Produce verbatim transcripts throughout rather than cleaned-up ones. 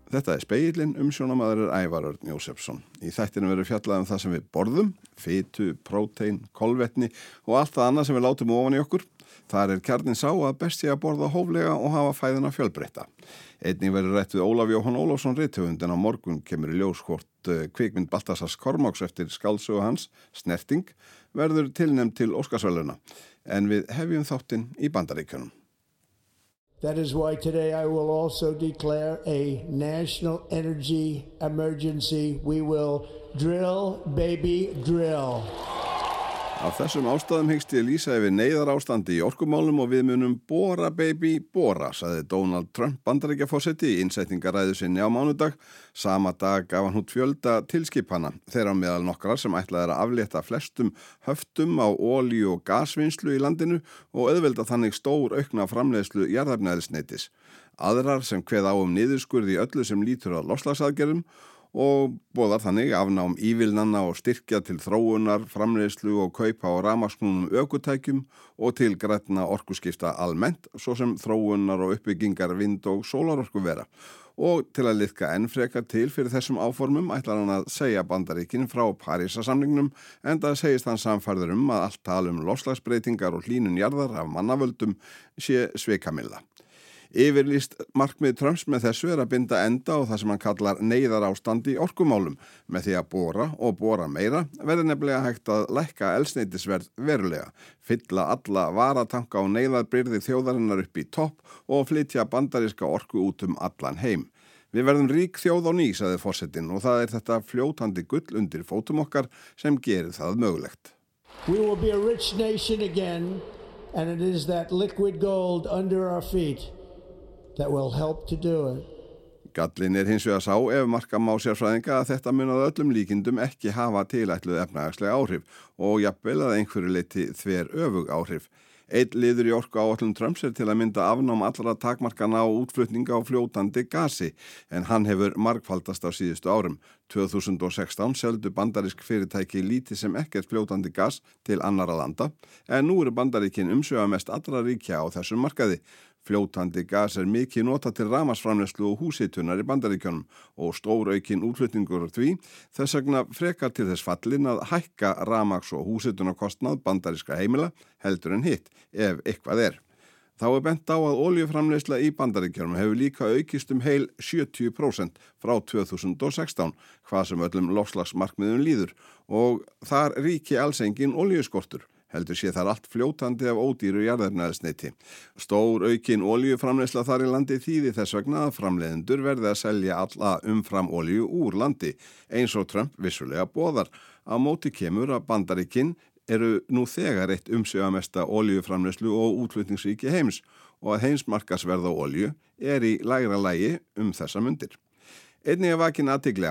Þetta er Spegillinn, umsjónamaður er Ævar Örn Jósefsson. Í þættinu verður fjallað um það sem við borðum, fitu, prótein, kolvetni og allt það annað sem við látum ofan í okkur. Þar er kjarninn sá að best sé að borða hóflega og hafa fæðuna fjölbreytta. Einnig verður rætt við Ólaf Jóhann Ólafsson rithöfund en á morgun kemur í ljós hvort kvikmynd Baltasars Kormáks eftir skáldsögu hans, Snerting, verður tilnefnd til Óskarsverðlauna. En við hefjum þáttinn í Bandaríkjunum. That is why today I will also declare a national energy emergency. We will drill, baby, drill. Af þessum ástæðum hyggst ég lýsa yfir neyðarástandi í orkumálum og við munum bora, baby, bora, sagði Donald Trump Bandaríkjaforseti í innsetningaræðu sinni á mánudag. Sama dag gaf hann út fjölda tilskipana, þeirra meðal nokkrar sem ætlað er að aflétta flestum höftum á olíu- og gasvinnslu í landinu og auðvelda þannig stór aukna framleiðslu jarðefnaeldsneytis. Aðrar sem kveða á um niðurskurð í öllu sem lítur að loftslagsaðgerðum og boðar þannig afnám ívilnanna og styrkja til þróunar, framleiðslu og kaupa á rafmagnsknúnum ökutækjum og til grænna orkuskipta almennt, svo sem þróunar og uppbyggingar vind- og sólarorkuvera. Og til að liðka enn frekar til fyrir þessum áformum ætlar hann að segja Bandaríkin frá Parísarsamningnum, enda segist hann sannfærður um að allt tal um loftslagsbreytingar og hlýnun jarðar af mannavöldum sé svikamilla. Yfirlýst markmið Trumps með þessu er að binda enda á það sem hann kallar neyðarástand í orkumálum. Með því að bora og bora meira verður nefnilega hægt að lækka eldsneytisverð verulega, fylla alla varatanka og neyðarbyrði þjóðarinnar upp í topp og flytja bandaríska orku út um allan heim. Við verðum rík þjóð á ný, sagði forsetinn, og það er þetta fljótandi gull undir fótum okkar sem gerir það mögulegt. We will be a rich nation again, and it is that liquid gold under our feet that will help to do it. Gallinn er hins vegar sá ef marka má sérfræðinga að þetta mun að öllum líkindum ekki hafa tilætluð efnahagsleg áhrif og jafnvel að einhverju leyti þver öfug áhrif. Einn liður í orkuáætlun Trumps er til að mynda afnám allra takmarkana á útflutninga á fljótandi gasi en hann hefur margfaldast á síðustu árum. tvö þúsund og sextán seldu bandarísk fyrirtæki lítið sem ekkert fljótandi gas til annarra landa en nú eru Bandaríkin umsvifamest allra ríkja á þessum markaði. Fljótandi gas er mikið notað til rafmagnsframleiðslu og húshitunar í Bandaríkjunum og stór aukinn útflutningur úr því, þess vegna frekar til þess fallin að hækka rafmagns- og húshitunarkostnað bandarískra heimila heldur en hitt, ef eitthvað er. Þá er bent á að olíuframleiðsla í Bandaríkjunum hefur líka aukist um heil sjötíu prósent frá tvö þúsund og sextán, hvað sem öllum loftslagsmarkmiðum líður, og þar ríki alls engin olíuskortur. Heldur sé þar allt fljótandi af ódýru jarðefnaeldsneyti. Stór aukin olíuframleiðsla þar í landi þýði þess vegna að framleiðendur verði að selja alla umfram olíu úr landi, eins og Trump vissulega boðar. Á móti kemur að Bandaríkin eru nú þegar eitt umsvifamesta olíuframleiðslu og útflutningsríki heims og að heimsmarkaðsverð á olíu er í lægra lagi um þessa mundir. Einnig er vakin athygli á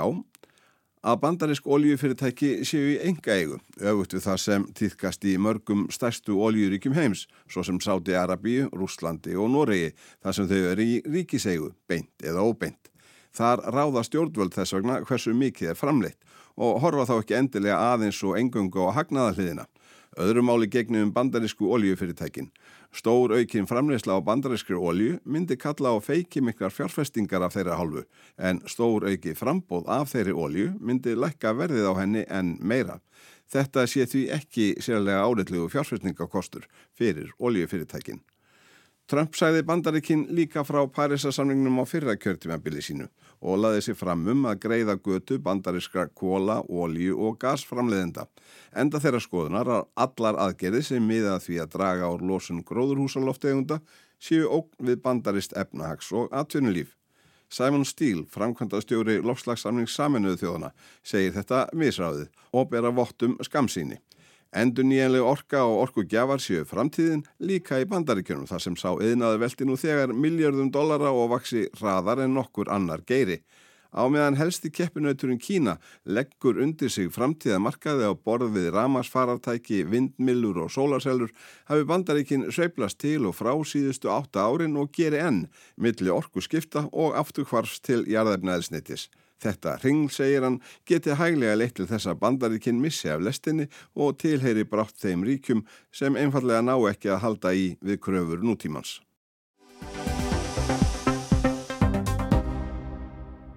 að bandarísk olíufyrirtæki séu í einkaeigu, öfugt við það sem tíðkast í mörgum stærstu olíuríkjum heims, svo sem Sádi-Arabíu, Rússlandi og Noregi, þar sem þau eru í ríkiseigu, beint eða óbeint. Þar ráða stjórnvöld þess vegna hversu mikið er framleitt og horfa þá ekki endilega aðeins og eingöngu á hagnaðarhliðina. Öðru máli gegnir um bandarísku olíufyrirtækin. Stór aukin framleiðsla á bandarískri olíu myndi kalla á feikimiklar fjárfestingar af þeirra hálfu, en stór auki framboð af þeirri olíu myndi lækka verðið á henni en meira. Þetta sé því ekki sérlega áreitlegu fjárfestingakostur fyrir olíufyrirtækin. Trump sagði Bandaríkin líka frá Parísarsamningnum á fyrra kjörtímabili sínu og laði sig fram um að greiða götu bandarískra kola, olíu og gasframleiðenda. Enda þeirra skoðunar að allar aðgerðir sem miða að því að draga úr losun gróðurhúsalofttegunda séu ógn við bandarískt efnahags- og atvinnulíf. Simon Steele, framkvæmdastjóri loftslagssamnings Sameinuðu þjóðanna, segir þetta misráðið og bera vott um skammsýni. Endurnýjanleg orka og orkugjafar séu framtíðin líka í Bandaríkjunum þar sem sá iðnaður velti nú þegar milljörðum dollara og vaxi hraðar en nokkur annar geiri. Á meðan helsti keppinauturinn Kína leggur undir sig framtíðamarkaði á borð við rafmagnsfarartæki, vindmyllur og sólarsellur hafi Bandaríkin sveiflast til og frá síðustu átta árin og geri enn milli orkuskipta og afturhvarfs til jarðefnaeldsneytis. Þetta hringl, segir hann, geti hæglega leitt til þess að Bandaríkin missi af lestinni og tilheyri brátt þeim ríkjum sem einfallega ná ekki að halda í við kröfur nútímans.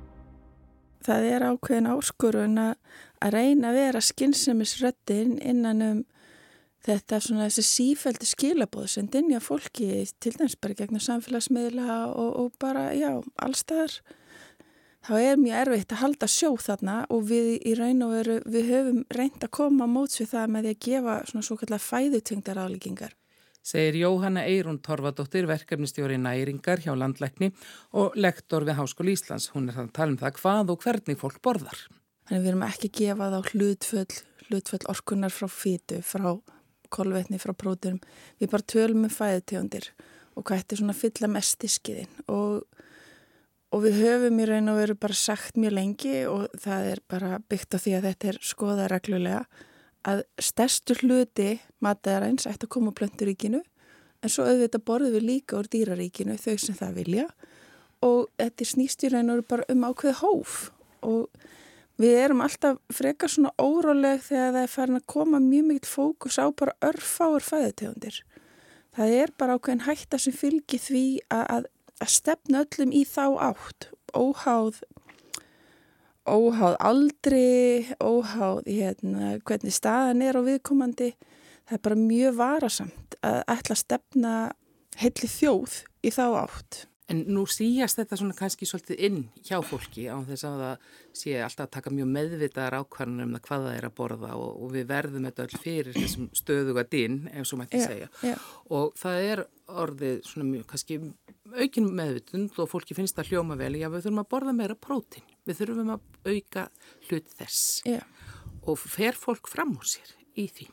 það er ákveðin áskorun að, að reyna að vera skynsemisröddin innan um þetta svona þessi sífelldu skilaboð sem dynja fólki til dæmis bara gegnum samfélagsmiðla og, og bara, já, allstaðar. Þá er mjög erfitt að halda sjó þarna og við í raun og veru, við höfum reynt að koma á móts við það með því að gefa svona svo kallar fæðutengdar ráðleggingar. Segir Jóhanna Eyrún Torfadóttir, verkefnistjóri næringar hjá Landlækni og lektor við Háskóla Íslands. Hún er það að tala um það hvað og hvernig fólk borðar. Þannig við erum ekki að gefa þá hlutföll, hlutföll orkunar frá fitu, frá kolvetni, frá prótínum. Við bara tölum um fæðutegundir og hvað þetta er svona fylla mest í skiðin og Og við höfum í raun og veru bara sagt mjög lengi og það er bara byggt á því að þetta er skoðað reglulega að stærstu hluti mataræðins ætti að koma úr plönturíkinu en svo auðvitað borðum við líka úr dýraríkinu þau sem það vilja og þetta snýst í raun og veru bara um ákveð hóf og við erum alltaf frekar svona óróleg þegar það er farin að koma mjög mikill fókus á bara örfáar fæðutegundir. Það er bara ákveðin hætta sem fylgir því að, að að stefna öllum í þá átt, óháð, óháð aldri, óháð hérna, hvernig staðan er á viðkomandi. Það er bara mjög varasamt að ætla að stefna heilli þjóð í þá átt. En nú síjast þetta svona kannski svolítið inn hjá fólki á þess að það sé alltaf að taka mjög meðvitaðar ákvarðanir um það hvað það er að borða og, og við verðum þetta öll fyrir þessum stöðuga dyn, ef svo mætti segja. Já. Og það er orðið svona mjög kannski aukin meðvitund og fólki finnst það hljóma vel, já við þurfum að borða meira prótín, við þurfum að auka hlut þess. Já. Og fer fólk fram úr sér í því?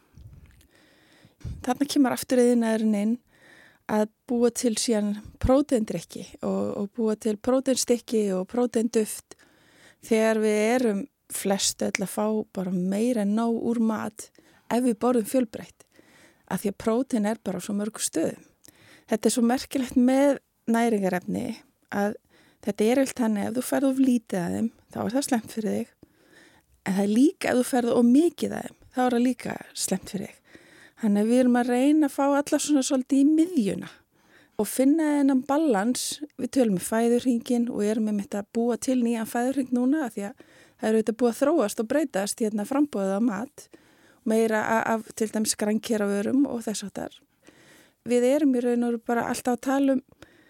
Þarna kemur aftur iðnaðurinn inn að búa til síðan próteindrykki og, og búa til próteinstykki og próteinduft þegar við erum flest öll að fá bara meira en nóg úr mat ef við borðum fjölbreytt af því að prótein er bara á svo mörgu stöðum. Þetta er svo merkilegt með næringarefni að þetta er vilt þannig ef þú ferð of lítið að þeim þá er það slemt fyrir þig en það er líka ef þú ferð of mikið að þeim þá er það líka slemt fyrir þig. Þannig að við erum að reyna að fá alla svona svolítið í miðjuna og finna þennan balans. Við tölum með fæðurhringin og erum með þetta að búa til nýjan fæðurhring núna því að það eru þetta búið að þróast og breytast hérna frambóðið á mat, meira af til dæmis skrankeravörum og þess áttar. Við erum í raun og veru bara alltaf að tala um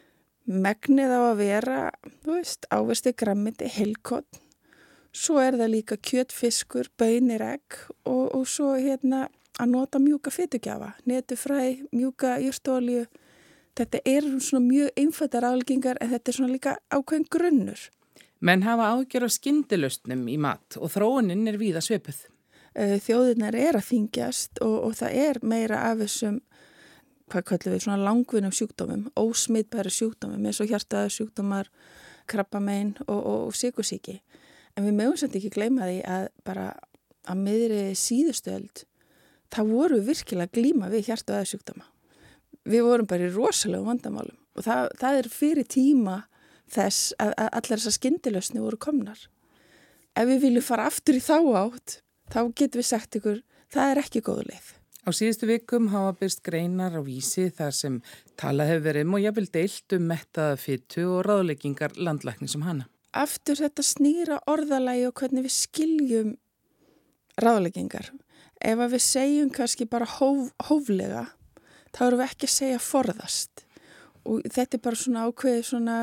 megnið á að vera, þú veist, ávexti, grænmeti, heilkorn. Svo er það líka kjöt, fiskur, baunir, egg og, og svo hérna að nota mjúka fitugjafa, netufræ, mjúka jurtaolíu. Þetta er svona mjög einfaldar ráðleggingar en þetta er svona líka ákveðin grunnur. Menn hafa ágjör af skyndilausnum í mat og þróunin er víða svipuð. Þjóðirnar er að þyngjast og, og það er meira af þessum, hvað kallum við, svona langvinnum sjúkdómum, ósmitbæru sjúkdómum eins og hjartasjúkdómar, krabbamein og, og, og sykursýki. En við mögum samt ekki gleyma því að bara að miðri síðustu öld það voru við virkilega að glíma við hjarta- og æðasjúkdóma. Við vorum bara í rosalegum vandamálum og það, það er fyrir tíma þess að, að allar þessar skyndilausnir voru komnar. Ef við viljum fara aftur í þá átt, þá getum við sagt ykkur, það er ekki góð leið. Á síðustu vikum hafa byrst greinar á Vísi þar sem talað hefur verið um og jafnvel deilt um mettaða fitu og ráðleggingar landlæknis um hana. Aftur þetta snýra orðalagi og hvernig við skiljum ráðleggingar. Ef að við segjum kannski bara hóf, hóflega, þá erum við ekki að segja forðast. Og þetta er bara svona ákveðið svona,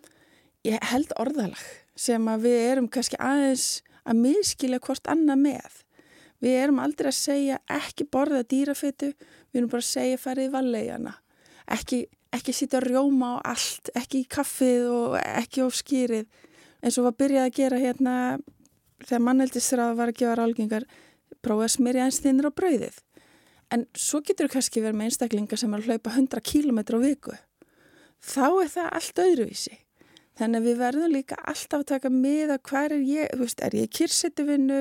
ég held orðalag sem að við erum kannski aðeins að miskilja hvort annað með. Við erum aldrei að segja ekki borða dýrafitu, við erum bara að segja farið í valleigjana. Ekki, ekki sitja rjóma á allt, ekki í kaffið og ekki á skýrið. Eins og var byrjað að gera hérna, þegar manneldisráð var að gefa ráðleggingar, prófa að smyrja eins þinnir á brauðið. En svo getur þú kannski verið með einstaklingar sem er að hlaupa hundrað kílómetra á viku. Þá er það allt öðruvísi. Þannig að við verðum líka alltaf að taka með að hvað er ég, þú veist, er ég í kyrrsetuvinnu,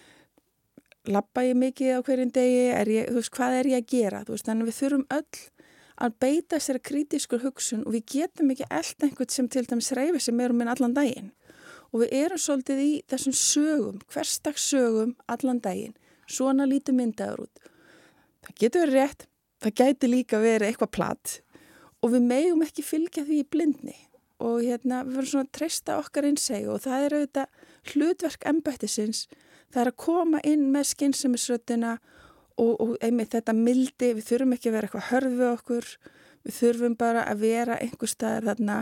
labba ég mikið á hverjum degi, er ég, þú veist, hvað er ég að gera? Þú veist, þannig að við þurfum öll að beita sér kritískur hugsun og við getum ekki elt einhvern sem til dæmis reyfi sem er um minn allan daginn. Og við erum svolítið í þessum sögum, hversdags sögum allan daginn. Svona lítið myndaður út. Það getur verið rétt, það gæti líka verið eitthvað platt og við megum ekki fylgja því í blindni. og hérna við verðum svona að treysta okkar innsæi og það er auðvitað hlutverk embættisins, það er að koma inn með skynsemisröddina og, og einmitt þetta mildi, við þurfum ekki að vera eitthvað hörð við okkur, við þurfum bara að vera einhver staðar þarna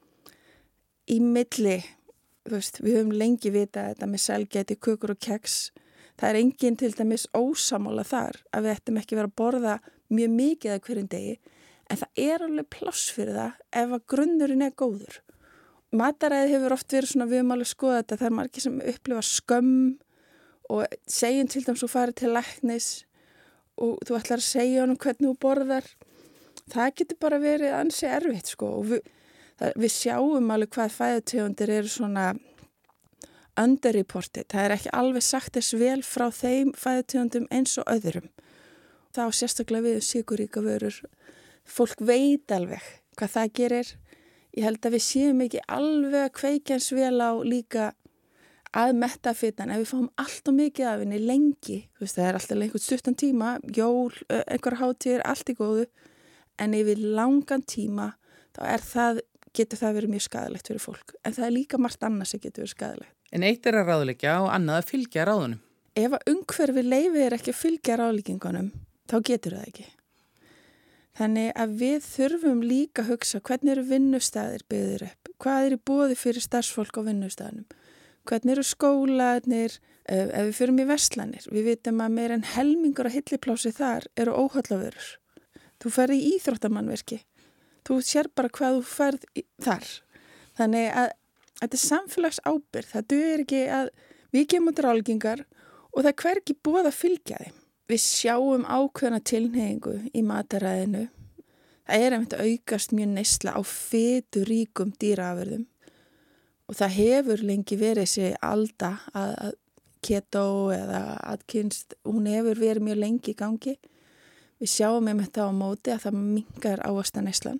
í milli, þú veist, við höfum lengi vitað þetta með selgæti, kökur og keks, það er enginn til dæmis ósamála þar að við ættum ekki vera að borða mjög mikið að hverjum degi, en það er alveg pláss fyrir það ef að grunnurinn er góður. Mataræði hefur oft verið svona, við höfum alveg skoðað þetta, það er margir sem upplifa skömm og segjum til dæmis þú farið til læknis og þú ætlar að segja honum hvernig þú borðar, það getur bara verið ansi erfitt sko og við, það, við sjáum alveg hvað fæðutegundir eru svona underreported, það er ekki alveg sagt þess vel frá þeim fæðutegundum eins og öðrum. Það á sérstaklega við sykuríka vörur, fólk veit alveg hvað það gerir, ég held að við séum ekki alveg að kveikja eins vel á líka að metta fitan, ef við fáum allt og mikið af henni lengi, þú veist, það er alltaf einhvern stuttan tíma, jól, einhver hátíðir, allt í góðu, en yfir langan tíma, þá er það, getur það verið mjög skaðilegt fyrir fólk, en það er líka margt annað sem getur verið skaðilegt. En eitt er að ráðleggja og annað að fylgja ráðunum. Ef að umhverfi leyfir ekki að fylgja ráðleggingunum, þá getur það ekki. Þannig að við þurfum líka að hugsa hvernig eru vinnustæðir byggðir upp, hvað er í boði fyrir starfsfólk á vinnustæðinum, hvernig eru skólanir, ef við förum í verslanir. Við vitum að meira en helmingur að hilliplási þar eru óhollavörur. Þú ferð í íþróttamannverki. Þú sér bara hvað þú ferð í, þar. Þannig að þetta er samfélags ábyrgð. Það dugir ekki að við gefum út ráðleggingar og það er hvergi boð að fylgja þeim. Við sjáum ákveðna tilhneigingu í mataræðinu. Það er einmitt að aukast mjög neysla á fituríkum dýraafurðum. Og það hefur lengi verið þessi alda að, að keto eða Atkins, hún hefur verið mjög lengi í gangi. Við sjáum með þetta á móti að það minnkar ávaxtaneyslan.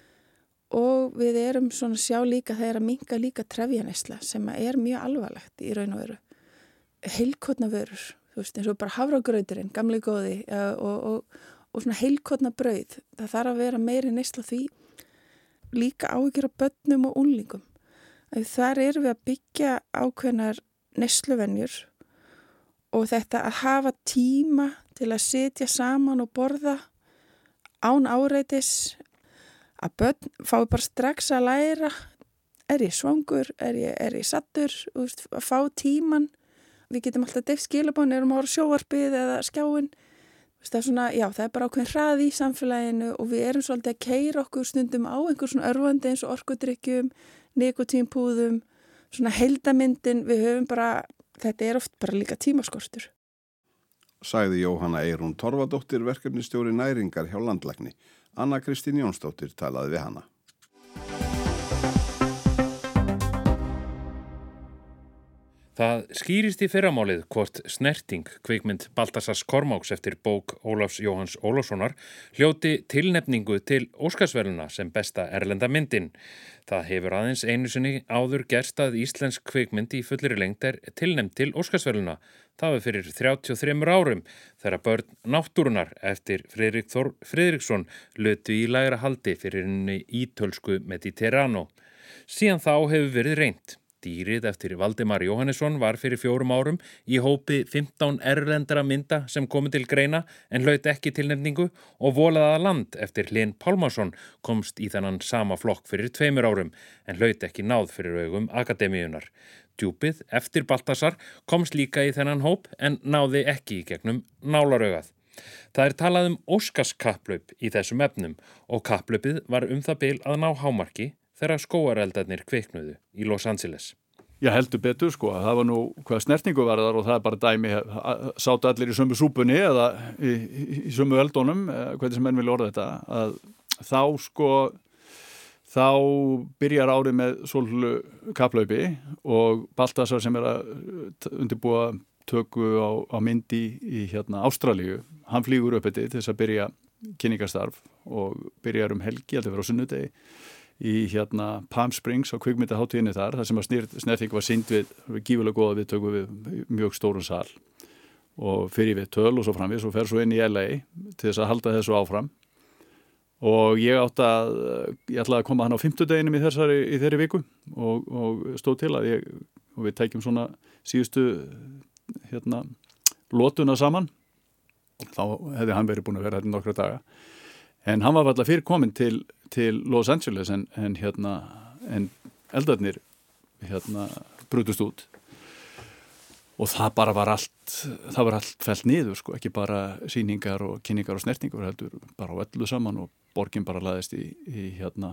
Og við erum svona sjá líka, það er að minnka líka trefjaneysla sem er mjög alvarlegt í raun og veru. Heilkorna vörur, þú veist, eins og bara hafragrauturinn, gamli góði og, og, og svona heilkorna brauð. Það þarf að vera meiri neysla því líka áhyggjur af börnum og unglingum. Þar erum við að byggja ákveðnar neysluvenjur og þetta að hafa tíma til að sitja saman og borða án áreitis, að börn fái bara strax að læra, er ég svangur, er ég, er ég sattur, veist, að fá tíman. Við getum alltaf deift skilabón, erum að horfa sjóvarpið eða skjáin. Það er svona, já, það er bara ákveðin hraði í samfélaginu og við erum svolítið að keyra okkur stundum á einhver svona örvandi eins og orkudrykkjum, nikotínpúðum, svona heildamyndin, við höfum bara, þetta er oft bara líka tímaskortur. Sagði Jóhanna Eyrún Torfadóttir, verkefnistjóri næringar hjá Landlækni. Anna Kristín Jónsdóttir talaði við hana. Það skýrist í fyrramálið hvort Snerting, kvikmynd Baltasars Kormáks eftir bók Ólafs Jóhanns Ólafssonar, hljóti tilnefningu til Óskarsverðlauna sem besta erlenda myndin. Það hefur aðeins einu sinni áður gerst að íslensk kvikmynd í fullri lengd er tilnefnd til Óskarsverðlauna. Það var fyrir þrjátíu og þremur árum þegar Börn náttúrunnar eftir Friðrik Þór Friðriksson lutu í lægra haldi fyrir henni ítölsku Mediterrano. Síðan þá hefur verið reynt. Dýrið eftir Valdimar Jóhannesson var fyrir fjórum árum í hópi fimmtán erlendra mynda sem komu til greina en hlaut ekki tilnefningu og Volaða land eftir Hlyn Pálmason komst í þennan sama flokk fyrir tveimur árum en hlaut ekki náð fyrir augum akademíunar. Djúpið eftir Baltasar komst líka í þennan hóp en náði ekki í gegnum nálaraugað. Það er talað um Óskarskapplaup í þessum efnum og kapplaupið var um það bil að ná hámarki þegar skógareldarnir kviknuðu í Los Angeles. Já, heldur betur sko, það var nú hvað snertingu var þar og það er bara dæmi, sátu allir í sömu súpunni eða í, í, í sömu eldónum, hvernig sem enn vil orða þetta, að þá sko, þá byrjar árið með svolítið kapplaupi og Baltasar sem er að undirbúa töku á, á myndi í hérna Ástralíu, hann flýgur upp þetta til þess að byrja kynningarstarf og byrjar um helgi, þetta verður á sunnudegi, í hérna Palm Springs á kvikmyndahátíðinni þar, þar sem að Snerting var sýnd við gífulega góða viðtöku við mjög stórun sal og fyrir við töl og svo framvís og fer svo inn í L A til þess að halda þessu áfram og ég átti að ég ætlaði að koma hann á fimmtudeginum í þessari í þeirri viku og, og stóð til að ég og við tækjum svona síðustu hérna lótuna saman þá hefði hann verið búin að vera hérna nokkra daga en hann var alltaf fyrir komin til, til Los Angeles en, en hérna en eldarnir hérna brutust út og það bara var allt það var allt fellt niður sko, ekki bara sýningar og kynningar og snertingur heldur bara á öllu saman og borgin bara laðist í, í hérna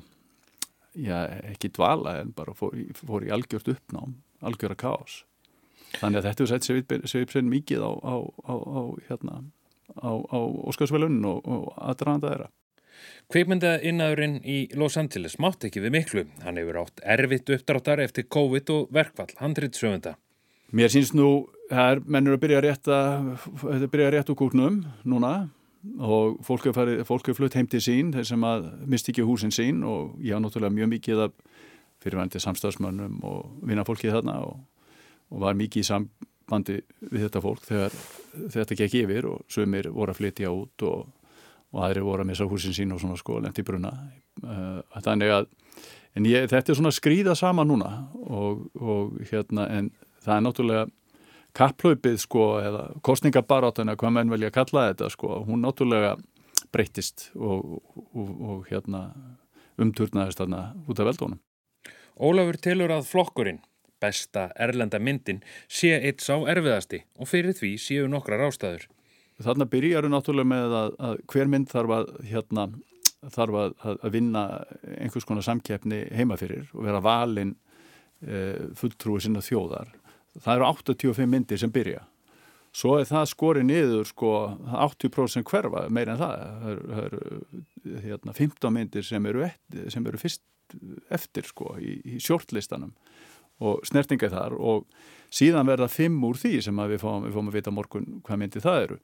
já, ekki dvala en bara fór í, fór í algjört uppnám, algjöra kaos þannig að þetta er sett svipsinn mikið á, á, á, á hérna á, á Óskarsverðlaunin og, og aðdraganda þeirra. Kvikmyndaiðnaðurinn í Los Angeles mátt ekki við miklu. Hann hefur átt erfitt uppdráttar eftir COVID og verkfall handritshöfunda. Mér sýnst nú, það er mennur að byrja rétt að, þetta byrja rétt úr kúknum núna og fólk er, farið, fólk er flutt heim til sín, þeir sem að misti ekki húsin sín og ég hafa náttúrulega mjög mikið af fyrirvændi samstarfsmönnum og vinafólkið þarna og, og var mikið í sambandi við þetta fólk þegar þetta gekk yfir og sumir voru að flytja út og og aðri voru að missa húsin sín og svona sko lent í bruna. Uh, þannig að en ég, þetta er svona skríða sama núna og, og hérna en það er náttúrulega kapplaupið sko eða kosningabarátana hvað menn velja að kalla þetta sko hún náttúrulega breyttist og, og, og hérna umturnaðist þarna út af veldónum. Ólafur telur að flokkurinn, besta erlenda myndin, sé eitt sá erfiðasti og fyrir því séu nokkrar ástæður. Þarna byrjar náttúrulega með að, að hver mynd þarf að, hérna, þarf að, að vinna einhvers konar samkeppni heima fyrir og vera valinn e, fulltrúi sinna þjóðar. Það eru áttatíu og fimm myndir sem byrja. Svo er það skorið niður sko áttatíu prósent hverfa, meira en það. Það eru, það eru hérna, fimmtán myndir sem eru, eftir, sem eru fyrst eftir sko í, í shortlistanum og snertinga þar og síðan verða fimm úr því sem að við fáum, við fáum að vita morgun hvað myndir það eru.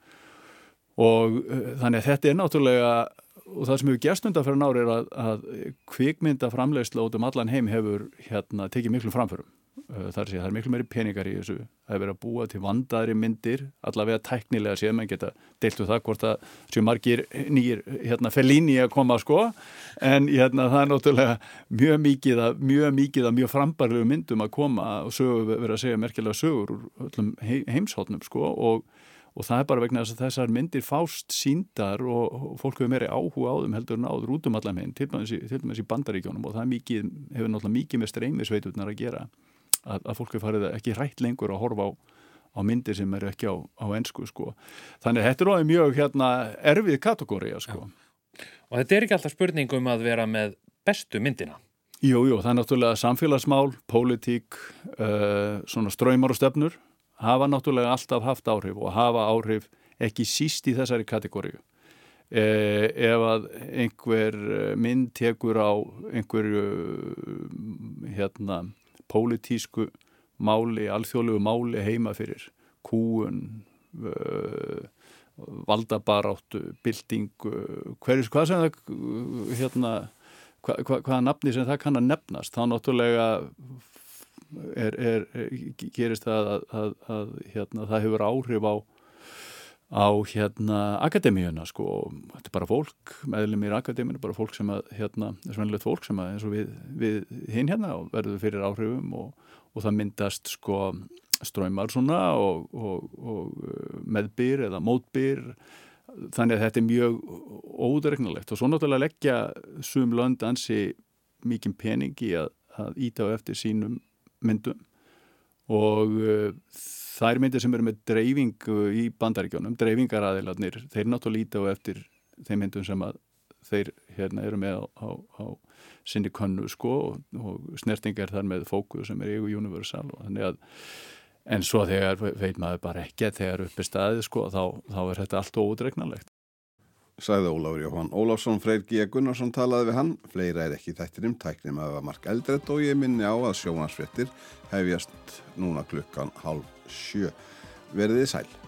Og uh, þannig að þetta er náttúrulega, og það sem hefur gerst undanfarið ári er að, að kvikmyndaframleiðsla út um allan heim hefur hérna tekið miklu framförum. Uh, það er að segja, það er miklu meiri peningar í þessu. Það hefur verið að búa til vandaðri myndir, allavega tæknilega séð, menn geta deilt við það hvort það séu margir nýjir hérna Fellini að koma sko, en hérna það er náttúrulega mjög mikið að mjög mikið að mjög frambarlegu myndum að koma og sögur verið að segja merkilega sögur úr öllum heimshornum sko og Og það er bara vegna þess að þessar myndir fást síndar og, og fólk hefur meiri áhuga á þeim heldur en áður út um allan heim, til dæmis í, til dæmis í Bandaríkjónum og það mikið, hefur náttúrulega mikið með streymisveiturnar að gera að, að fólk hefur farið ekki hrætt lengur að horfa á, á myndir sem eru ekki á, á ensku sko. Þannig að þetta er alveg mjög hérna, erfið kategóría sko. Já. Og þetta er ekki alltaf spurning um að vera með bestu myndina? Jú, jú, það er náttúrulega samfélagsmál, pólitík, uh, svona straumar og stefnur. Hafa náttúrulega alltaf haft áhrif og hafa áhrif ekki síst í þessari kategóriu. Eh, ef að einhver mynd tekur á einhverju hérna, pólitísku máli, alþjóðlegu máli heima fyrir kúun, uh, valdabaráttu, byltingu, hverjus, hvað sem það, hérna, hva, hva, hvaða nafni sem það kann að nefnast, þá náttúrulega Er, er, gerist það að, að, að hérna, það hefur áhrif á, á hérna, akademíuna sko. Þetta er bara fólk, meðlimir í akademíuna, bara fólk sem að, hérna, er svonilegt fólk sem að, eins og við, við hinn hérna og verður fyrir áhrifum og, og það myndast sko, straumar svona og, og, og meðbyr eða mótbyr. Þannig að þetta er mjög óútreiknanlegt og svo náttúrulega leggja sum lönd ansi mikinn pening í að, að íta á eftir sínum myndum og uh, þær myndir sem eru með dreifingu í Bandaríkjónum, dreifingaraðilarnir, þeir náttúrulega líta á eftir þeim myndum sem að þeir hérna eru með á, á, á sinni könnu sko og, og snertingar þar með Fókus sem er eigu Universal og þannig að en svo þegar veit maður bara ekki að þegar uppi staðið sko þá, þá er þetta allt óútreiknanlegt. Sagði Ólafur Jóhann Ólafsson. Freyr G. Gunnarsson talaði við hann. Fleira er ekki þættinum, tæknum að Mark Eldred og ég minni á að sjónvarpsfréttir hefjast núna klukkan hálf sjö. Verið þið sæl.